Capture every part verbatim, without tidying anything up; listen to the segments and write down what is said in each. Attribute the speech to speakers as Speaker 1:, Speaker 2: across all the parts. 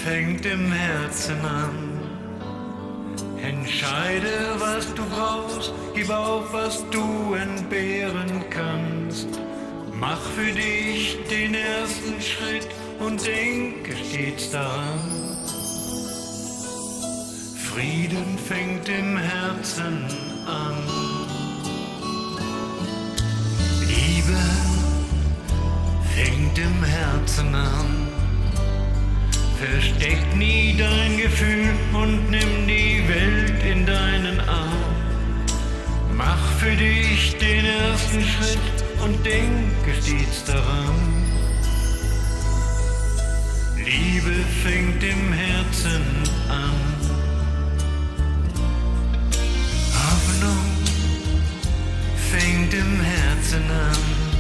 Speaker 1: fängt im Herzen an. Entscheide, was du brauchst, gib auf, was du entbehren kannst. Mach für dich den ersten Schritt und denke stets daran. Frieden fängt im Herzen an. Liebe fängt im Herzen an. Versteck nie dein Gefühl und nimm die Welt in deinen Arm. Mach für dich den ersten Schritt und denke stets daran. Liebe fängt im Herzen an. Hoffnung fängt im Herzen an.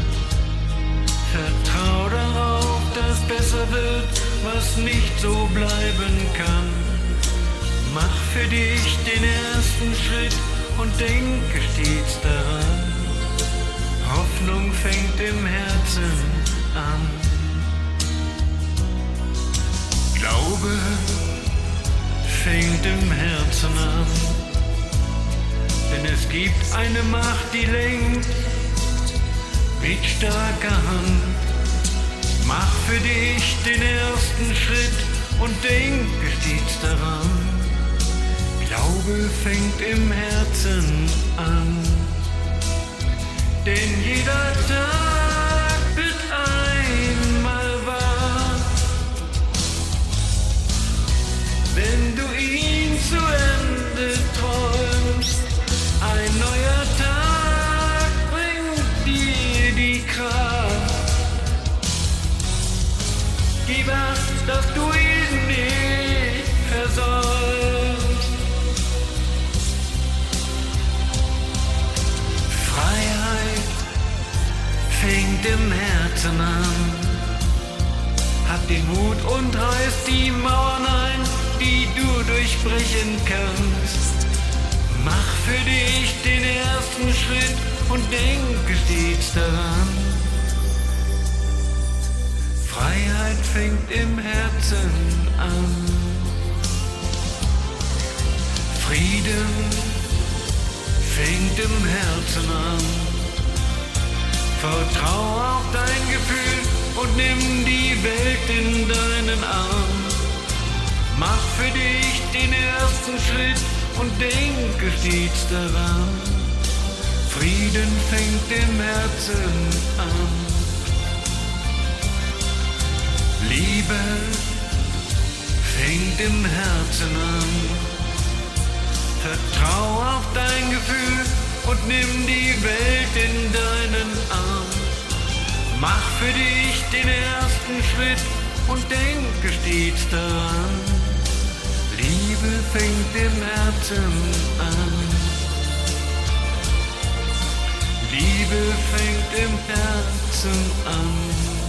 Speaker 1: Vertrau darauf, dass besser wird, was nicht so bleiben kann. Mach für dich den ersten Schritt und denke stets daran. Hoffnung fängt im Herzen an. Glaube fängt im Herzen an. Denn es gibt eine Macht, die lenkt mit starker Hand. Mach für dich den ersten Schritt und denke stets daran. Glaube fängt im Herzen an. Denn jeder Tag wird einmal wahr, wenn du ihn zu Ende träumst. Ein neuer Tag bringt dir die Kraft. Gib Acht, dass du ihn nicht versäumst. Freiheit fängt im Herzen an. Hab den Mut und reiß die Mauern ein, die du durchbrechen kannst. Mach für dich den ersten Schritt und denke stets daran. Freiheit fängt im Herzen an. Frieden fängt im Herzen an. Vertrau auf dein Gefühl und nimm die Welt in deinen Arm. Mach für dich den ersten Schritt und denke stets daran. Frieden fängt im Herzen an. Liebe fängt im Herzen an. Vertrau auf dein Gefühl und nimm die Welt in deinen Arm. Mach für dich den ersten Schritt und denke stets daran. Liebe fängt im Herzen an. Liebe fängt im Herzen an.